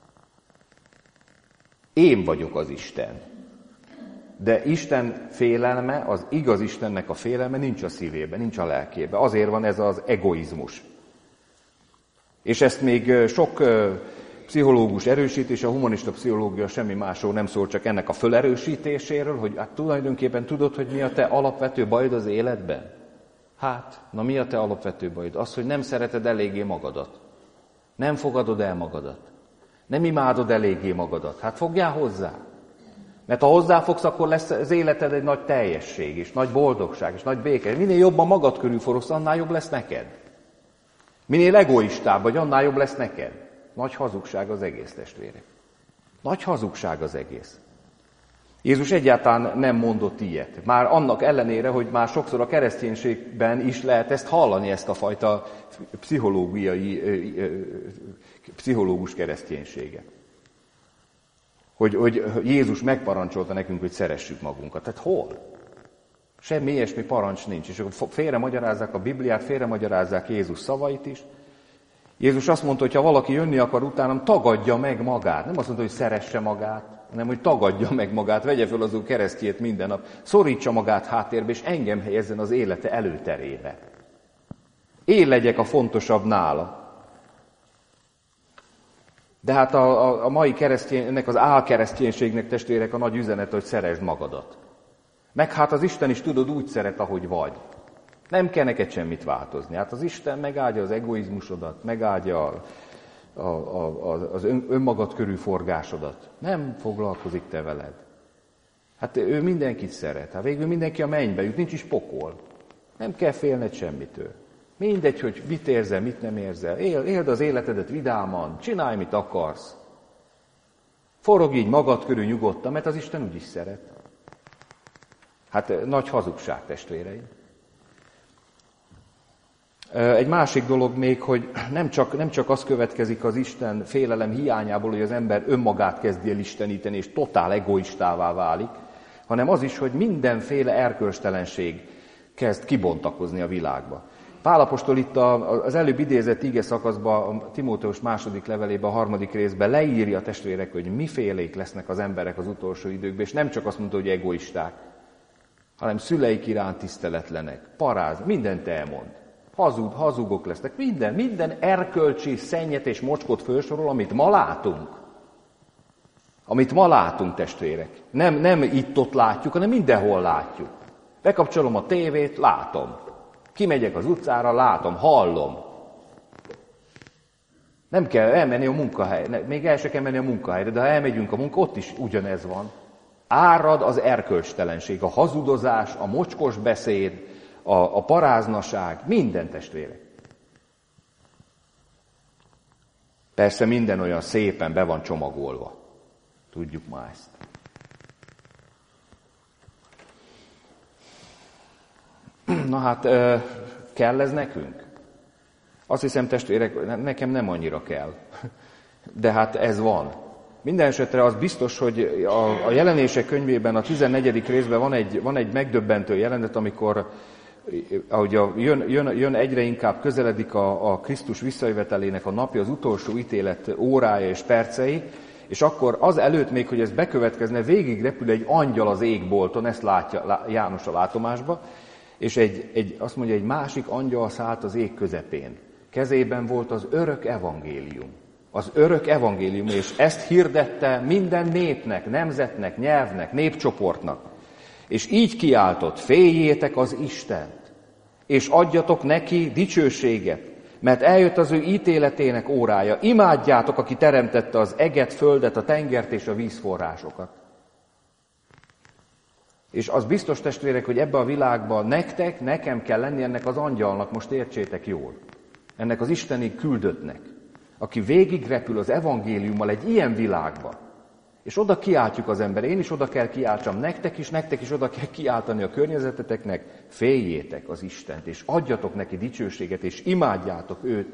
Én vagyok az Isten. De Isten félelme, az igaz Istennek a félelme nincs a szívében, nincs a lelkében. Azért van ez az egoizmus. És ezt még sok pszichológus erősít, és a humanista pszichológia semmi másról nem szól, csak ennek a fölerősítéséről, hogy hát tulajdonképpen tudod, hogy mi a te alapvető bajod az életben? Hát, na mi a te alapvető bajod? Az, hogy nem szereted eléggé magadat. Nem fogadod el magadat. Nem imádod eléggé magadat. Hát fogjál hozzá. Mert ha hozzáfogsz, akkor lesz az életed egy nagy teljesség, és nagy boldogság, és nagy béke. Minél jobban magad körül forogsz, annál jobb lesz neked. Minél egoistább vagy, annál jobb lesz neked. Nagy hazugság az egész, testvérek. Nagy hazugság az egész. Jézus egyáltalán nem mondott ilyet. Már annak ellenére, hogy már sokszor a kereszténységben is lehet ezt hallani, ezt a fajta pszichológiai, pszichológus kereszténységet. Hogy, hogy Jézus megparancsolta nekünk, hogy szeressük magunkat. Tehát hol? Semmi ilyesmi parancs nincs. És akkor félre magyarázzák a Bibliát, félre magyarázzák Jézus szavait is. Jézus azt mondta, hogy ha valaki jönni akar utánam, tagadja meg magát. Nem azt mondta, hogy szeresse magát, hanem hogy tagadja meg magát, vegye fel az ő keresztjét minden nap, szorítsa magát háttérbe, és engem helyezzen az élete előterébe. Én legyek a fontosabb nála. De hát a, a, a mai keresztény, ennek az álkereszténységnek, testvérek, a nagy üzenet, hogy szeresd magadat. Meg hát az Isten is tudod úgy szeret, ahogy vagy. Nem kell neked semmit változni. Hát az Isten megáldja az egoizmusodat, megáldja a, a, a, az ön, önmagad körül forgásodat. Nem foglalkozik te veled. Hát ő mindenkit szeret. Hát végül mindenki a mennybe jut, nincs is pokol. Nem kell félned semmitől. Mindegy, hogy mit érzel, mit nem érzel. Él, éld az életedet vidáman, csinálj, mit akarsz. Forogj így magad körül nyugodtan, mert az Isten úgyis szeret. Hát nagy hazugság, testvéreim. Egy másik dolog még, hogy nem csak, nem csak az következik az Isten félelem hiányából, hogy az ember önmagát kezdi el isteníteni, és totál egoistává válik, hanem az is, hogy mindenféle erkölcstelenség kezd kibontakozni a világba. Pál apostol itt az előbb idézett ige szakaszban, a Timóteus második levelében, a harmadik részben leírja a testvérek, hogy mifélék lesznek az emberek az utolsó időkben, és nem csak azt mondta, hogy egoisták, hanem szüleik iránt tiszteletlenek, paráz, mindent elmond. Hazug, hazugok lesznek, minden, minden erkölcsi szennyet és mocskot felsorol, amit ma látunk. Amit ma látunk, testvérek. Nem, nem itt-ott látjuk, hanem mindenhol látjuk. Bekapcsolom a tévét, látom. Kimegyek az utcára, látom, hallom. Nem kell elmenni a munkahelyre, még el se kell menni a munkahelyre, de ha elmegyünk a munka, ott is ugyanez van. Árad az erkölcstelenség, a hazudozás, a mocskos beszéd, a, a paráznaság, minden, testvérek. Persze minden olyan szépen be van csomagolva. Tudjuk már ezt. Na hát, kell ez nekünk? Azt hiszem, testvérek, nekem nem annyira kell. De hát ez van. Minden esetre az biztos, hogy a, a jelenések könyvében, a tizennegyedik részben van egy, van egy megdöbbentő jelenet, amikor ahogy a, jön, jön, jön egyre inkább közeledik a, a Krisztus visszajövetelének a napja, az utolsó ítélet órája és percei, és akkor az előtt még, hogy ez bekövetkezne, végig repül egy angyal az égbolton, ezt látja János a látomásba, és egy, egy, azt mondja, egy másik angyal szállt az ég közepén. Kezében volt az örök evangélium. Az örök evangélium, és ezt hirdette minden népnek, nemzetnek, nyelvnek, népcsoportnak. És így kiáltott, féljétek az Istent, és adjatok neki dicsőséget, mert eljött az ő ítéletének órája. Imádjátok, aki teremtette az eget, földet, a tengert és a vízforrásokat. És az biztos, testvérek, hogy ebbe a világban nektek, nekem kell lenni ennek az angyalnak, most értsétek jól, ennek az isteni küldöttnek, aki végigrepül az evangéliummal egy ilyen világba, és oda kiáltjuk az ember, én is oda kell kiáltsam nektek is, nektek is oda kell kiáltani a környezeteteknek, féljétek az Istent, és adjatok neki dicsőséget, és imádjátok őt,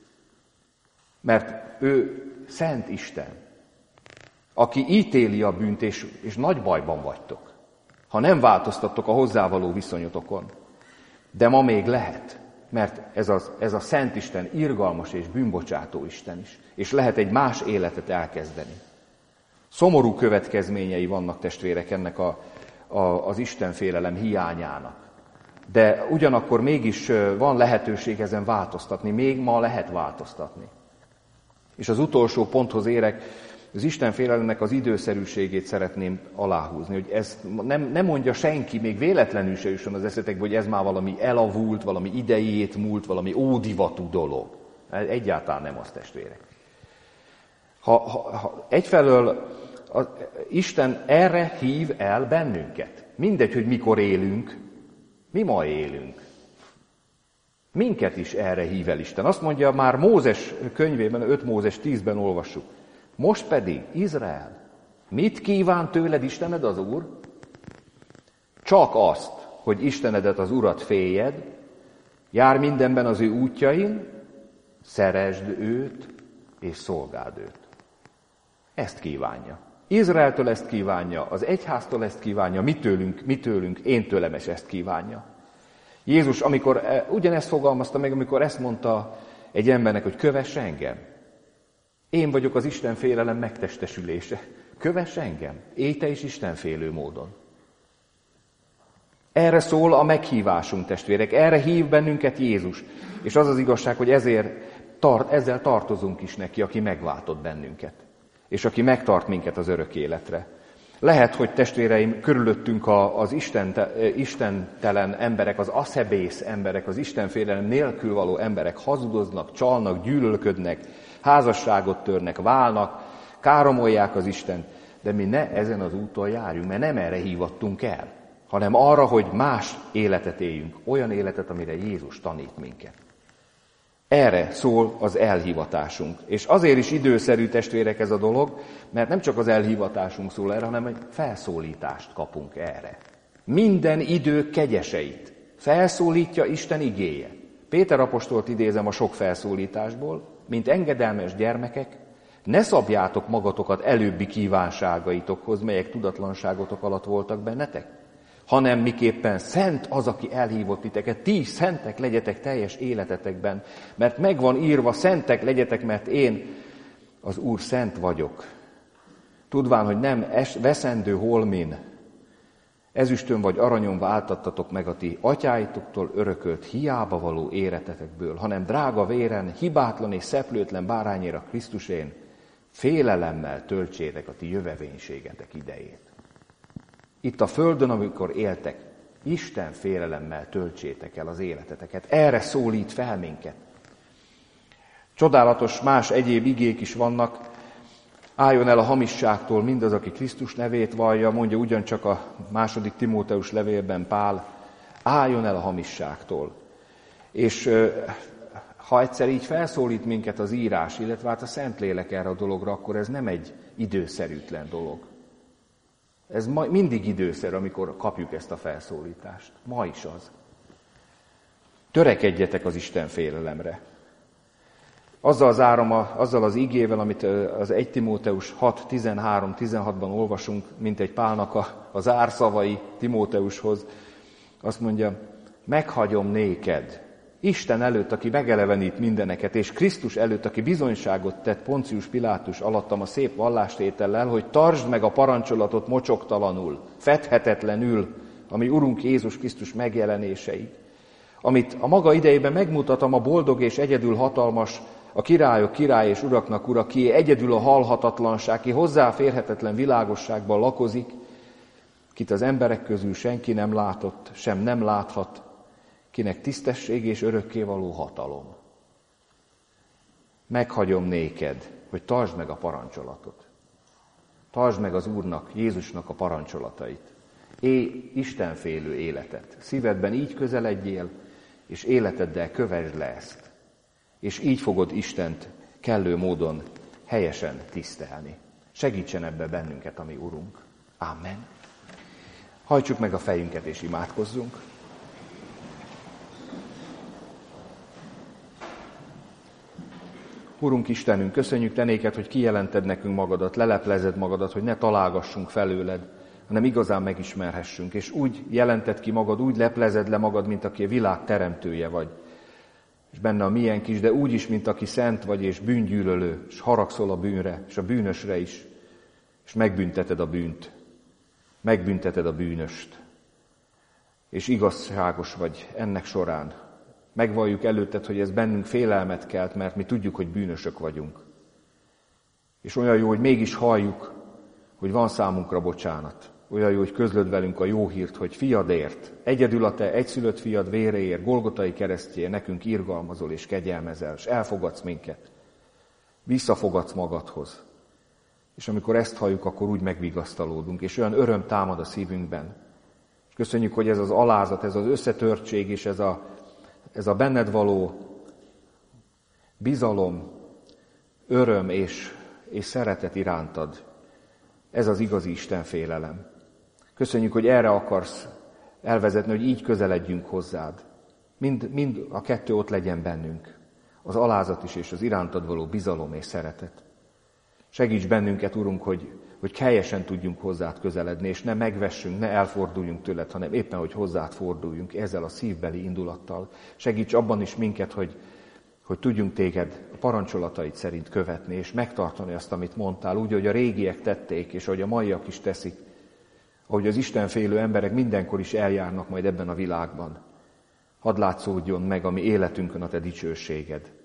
mert ő szent Isten, aki ítéli a bűnt, és, és nagy bajban vagytok, ha nem változtattok a hozzávaló viszonyotokon. De ma még lehet, mert ez, az, ez a Szent Isten irgalmas és bűnbocsátó Isten is, és lehet egy más életet elkezdeni. Szomorú következményei vannak, testvérek, ennek a, a, az Istenfélelem hiányának. De ugyanakkor mégis van lehetőség ezen változtatni, még ma lehet változtatni. És az utolsó ponthoz érek, az Istenfélelemnek az időszerűségét szeretném aláhúzni, hogy ezt nem, nem mondja senki, még véletlenül se jusson az eszetekbe, hogy ez már valami elavult, valami idejét múlt, valami ódivatú dolog. Egyáltalán nem az, testvérek. Ha, ha, ha egyfelől az, Isten erre hív el bennünket. Mindegy, hogy mikor élünk, mi ma élünk. Minket is erre hív el Isten. Azt mondja már Mózes könyvében, öt Mózes tízben olvassuk. Most pedig, Izrael, mit kíván tőled Istened az Úr? Csak azt, hogy Istenedet, az Urat féljed, jár mindenben az ő útjain, szeresd őt, és szolgáld őt. Ezt kívánja. Izraeltől ezt kívánja, az egyháztól ezt kívánja, mi tőlünk, mi tőlünk, én tőlem is ezt kívánja. Jézus, amikor ugyanezt fogalmazta meg, amikor ezt mondta egy embernek, hogy kövess engem. Én vagyok az Istenfélelem megtestesülése. Kövess engem. Élj te is istenfélő módon. Erre szól a meghívásunk, testvérek. Erre hív bennünket Jézus. És az az igazság, hogy ezért tart, ezzel tartozunk is neki, aki megváltott bennünket, és aki megtart minket az örök életre. Lehet, hogy testvéreim, körülöttünk az istente, istentelen emberek, az aszebész emberek, az istenfélelem nélkül való emberek hazudoznak, csalnak, gyűlölködnek, házasságot törnek, válnak, káromolják az Istent, de mi ne ezen az úton járjunk, mert nem erre hívattunk el, hanem arra, hogy más életet éljünk, olyan életet, amire Jézus tanít minket. Erre szól az elhivatásunk. És azért is időszerű, testvérek, ez a dolog, mert nem csak az elhivatásunk szól erre, hanem egy felszólítást kapunk erre. Minden idő kegyeseit felszólítja Isten igéje. Péter apostolt idézem a sok felszólításból, mint engedelmes gyermekek, ne szabjátok magatokat előbbi kívánságaitokhoz, melyek tudatlanságotok alatt voltak bennetek, hanem miképpen szent az, aki elhívott titeket, ti is szentek legyetek teljes életetekben, mert megvan írva, szentek legyetek, mert én, az Úr, szent vagyok. Tudván, hogy nem es, veszendő holmin, ezüstön vagy aranyon váltattatok meg a ti atyáitoktól örökölt hiába való éretetekből, hanem drága véren, hibátlan és szeplőtlen bárányéra Krisztusén, félelemmel töltsétek a ti jövevénységetek idejét. Itt a földön, amikor éltek, Isten félelemmel töltsétek el az életeteket. Erre szólít fel minket. Csodálatos más egyéb igék is vannak. Álljon el a hamisságtól mindaz, aki Krisztus nevét vallja, mondja ugyancsak a második Timóteus levélben Pál, álljon el a hamisságtól. És ha egyszer így felszólít minket az írás, illetve hát a Szentlélek erre a dologra, akkor ez nem egy időszerűtlen dolog. Ez ma, mindig időszerű, amikor kapjuk ezt a felszólítást. Ma is az. Törekedjetek az Isten félelemre. Azzal zárom, azzal az igével, amit az egy Timóteus hat tizenhárom tizenhatban olvasunk, mint egy Pálnak a, a zárszavai Timóteushoz, azt mondja, meghagyom néked, Isten előtt, aki megelevenít mindeneket, és Krisztus előtt, aki bizonyságot tett Poncius Pilátus alattam a szép vallástétellel, hogy tartsd meg a parancsolatot mocsoktalanul, fedhetetlenül, ami Urunk Jézus Krisztus megjelenéseig, amit a maga idejében megmutatom a boldog és egyedül hatalmas, a királyok király és uraknak ura, ki egyedül a halhatatlanság, ki hozzáférhetetlen világosságban lakozik, kit az emberek közül senki nem látott, sem nem láthat, kinek tisztesség és örökkévaló hatalom. Meghagyom néked, hogy tartsd meg a parancsolatot. Tartsd meg az Úrnak, Jézusnak a parancsolatait. Élj istenfélő életet. Szívedben így közeledjél, és életeddel kövesd le ezt. És így fogod Istent kellő módon helyesen tisztelni. Segítsen ebbe bennünket, ami Urunk. Amen. Hajtsuk meg a fejünket és imádkozzunk. Urunk Istenünk, köszönjük Te néked, hogy kijelented nekünk magadat, leleplezed magadat, hogy ne találgassunk felőled, hanem igazán megismerhessünk. És úgy jelented ki magad, úgy leplezed le magad, mint aki a világ teremtője vagy. És benne a miénk is, de úgy is, mint aki szent vagy, és bűngyűlölő, és haragszol a bűnre, és a bűnösre is, és megbünteted a bűnt, megbünteted a bűnöst. És igazságos vagy ennek során. Megvalljuk előtted, hogy ez bennünk félelmet kelt, mert mi tudjuk, hogy bűnösök vagyunk. És olyan jó, hogy mégis halljuk, hogy van számunkra bocsánat. Olyan jó, hogy közlöd velünk a jó hírt, hogy fiadért, egyedül a te egyszülött fiad véreért, Golgotai keresztjén nekünk irgalmazol és kegyelmezel, és elfogadsz minket. Visszafogadsz magadhoz. És amikor ezt halljuk, akkor úgy megvigasztalódunk, és olyan öröm támad a szívünkben. És köszönjük, hogy ez az alázat, ez az összetörtség, és ez a, ez a benned való bizalom, öröm és, és szeretet irántad. Ez az igazi Isten félelem. Köszönjük, hogy erre akarsz elvezetni, hogy így közeledjünk hozzád. Mind, mind a kettő ott legyen bennünk. Az alázat is, és az irántad való bizalom és szeretet. Segíts bennünket, Urunk, hogy, hogy helyesen tudjunk hozzád közeledni, és ne megvessünk, ne elforduljunk tőled, hanem éppen, hogy hozzád forduljunk ezzel a szívbeli indulattal. Segíts abban is minket, hogy, hogy tudjunk téged a parancsolataid szerint követni, és megtartani azt, amit mondtál, úgy, hogy a régiek tették, és ahogy a maiak is teszik, ahogy az istenfélő emberek mindenkor is eljárnak majd ebben a világban. Hadd látszódjon meg a mi életünkön a te dicsőséged.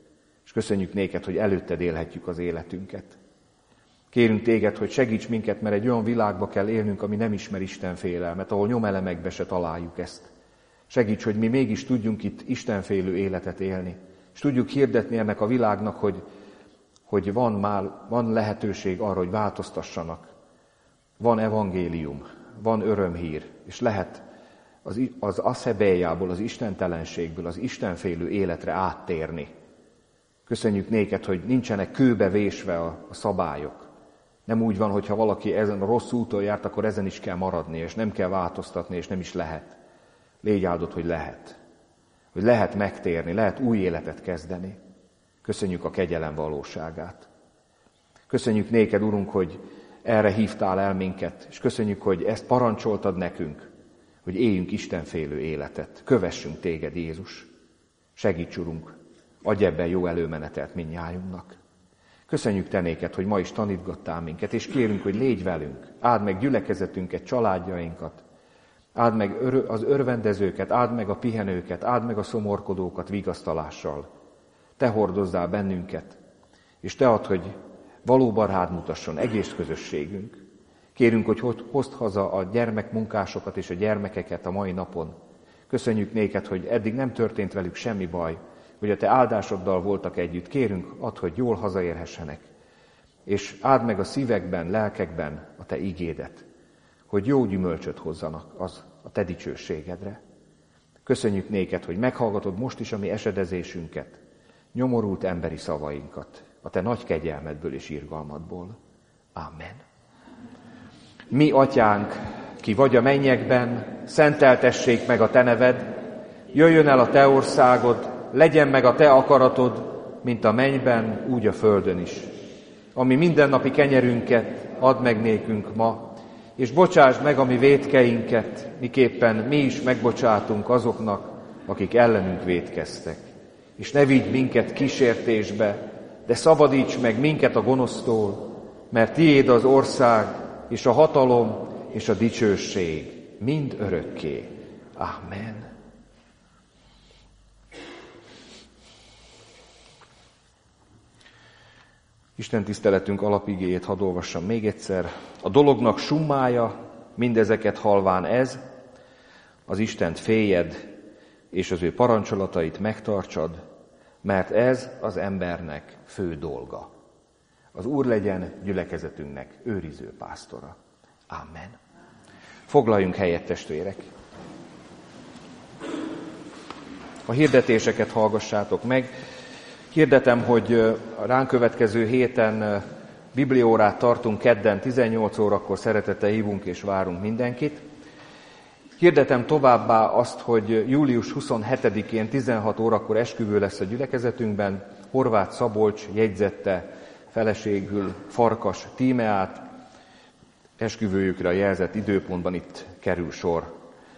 és köszönjük néked, hogy előtted élhetjük az életünket. Kérünk téged, hogy segíts minket, mert egy olyan világba kell élnünk, ami nem ismer Isten félelmet, ahol nyomelemekbe se találjuk ezt. Segíts, hogy mi mégis tudjunk itt istenfélő életet élni, és tudjuk hirdetni ennek a világnak, hogy, hogy van már van lehetőség arra, hogy változtassanak. Van evangélium, van örömhír, és lehet az, az aszebélyából, az istentelenségből, az istenfélő életre áttérni. Köszönjük néked, hogy nincsenek kőbe vésve a, a szabályok. Nem úgy van, hogyha valaki ezen a rossz úton járt, akkor ezen is kell maradni, és nem kell változtatni, és nem is lehet. Légy áldott, hogy lehet. Hogy lehet megtérni, lehet új életet kezdeni. Köszönjük a kegyelem valóságát. Köszönjük néked, Urunk, hogy erre hívtál el minket, és köszönjük, hogy ezt parancsoltad nekünk, hogy éljünk istenfélő életet. Kövessünk téged, Jézus. Segíts, Urunk, adj ebben jó előmenetelt mindnyájunknak. Köszönjük te néked, hogy ma is tanítgattál minket, és kérünk, hogy légy velünk. Áld meg gyülekezetünket, családjainkat. Áld meg az örvendezőket, áld meg a pihenőket, áld meg a szomorkodókat vigasztalással. Te hordozzál bennünket, és te add, hogy valóban rád mutasson egész közösségünk. Kérünk, hogy hozd haza a gyermekmunkásokat és a gyermekeket a mai napon. Köszönjük néked, hogy eddig nem történt velük semmi baj, hogy a te áldásoddal voltak együtt. Kérünk, add, hogy jól hazaérhessenek, és áld meg a szívekben, lelkekben a te igédet, hogy jó gyümölcsöt hozzanak az a te dicsőségedre. Köszönjük néked, hogy meghallgatod most is a mi esedezésünket, nyomorult emberi szavainkat, a te nagy kegyelmedből és irgalmadból. Amen. Mi, atyánk, ki vagy a mennyekben, szenteltessék meg a te neved, jöjjön el a te országod, legyen meg a te akaratod, mint a mennyben, úgy a földön is. Ami mindennapi kenyerünket add meg nékünk ma, és bocsásd meg a mi vétkeinket, miképpen mi is megbocsátunk azoknak, akik ellenünk vétkeztek. És ne vigy minket kísértésbe, de szabadíts meg minket a gonosztól, mert tiéd az ország, és a hatalom, és a dicsőség mind örökké. Amen. Isten tiszteletünk alapigéjét hadd olvassam még egyszer. A dolognak summája, mindezeket halván ez, az Istent féljed, és az ő parancsolatait megtartsad, mert ez az embernek fő dolga. Az Úr legyen gyülekezetünknek őriző pásztora. Amen. Foglaljunk helyet, testvérek! A hirdetéseket hallgassátok meg. Hirdetem, hogy a ránk következő héten bibliaórát tartunk kedden tizennyolc órakor, szeretettel hívunk és várunk mindenkit. Hirdetem továbbá azt, hogy július huszonhetedikén tizenhat órakor esküvő lesz a gyülekezetünkben. Horváth Szabolcs jegyzette feleségül Farkas Tímeát. Esküvőjükre a jelzett időpontban itt kerül sor.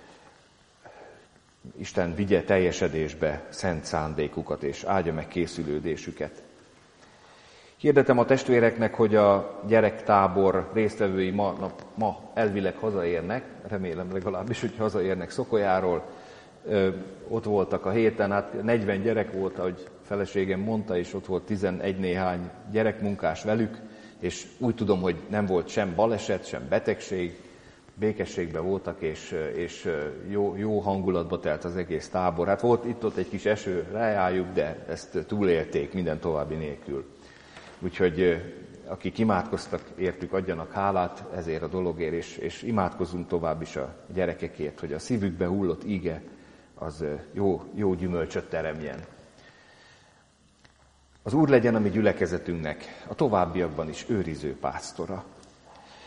Isten vigye teljesedésbe szent szándékukat, és áldja meg készülődésüket. Hirdetem a testvéreknek, hogy a gyerektábor résztvevői ma, na, ma elvileg hazaérnek, remélem legalábbis, hogy hazaérnek Szokolyáról. Ö, ott voltak a héten, hát negyven gyerek volt, ahogy feleségem mondta, és ott volt tizenegy néhány gyerekmunkás velük, és úgy tudom, hogy nem volt sem baleset, sem betegség, békességben voltak, és, és jó, jó hangulatba telt az egész tábor. Hát volt itt-ott egy kis eső rájájuk, de ezt túlélték minden további nélkül. Úgyhogy akik imádkoztak, értük, adjanak hálát ezért a dologért, és, és imádkozzunk tovább is a gyerekekért, hogy a szívükbe hullott ige az jó, jó gyümölcsöt teremjen. Az Úr legyen a mi gyülekezetünknek a továbbiakban is őriző pásztora.